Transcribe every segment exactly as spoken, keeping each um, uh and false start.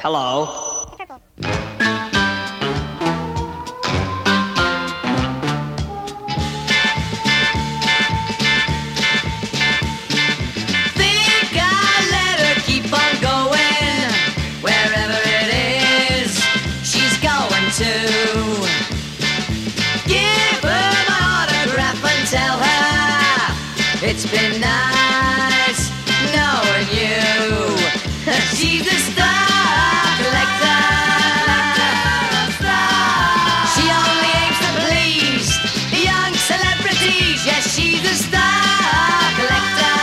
Hello. Purple. Think I'll let her keep on going wherever it is she's going to. Give her my autograph and tell her it's been nice knowing you. She's a star collector. She only aims to please young celebrities. Yes, she's a star collector.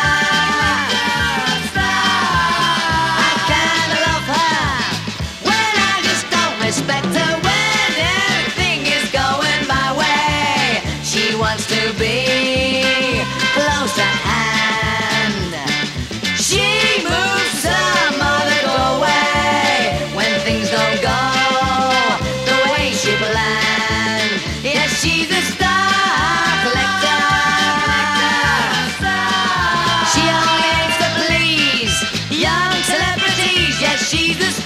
I kinda love her when I just don't respect her. When everything is going my way, she wants to be close at hand. She moves some other way when things don't go the way she planned. Yes, she's a star collector. She only aims to please young celebrities. Yes, she's a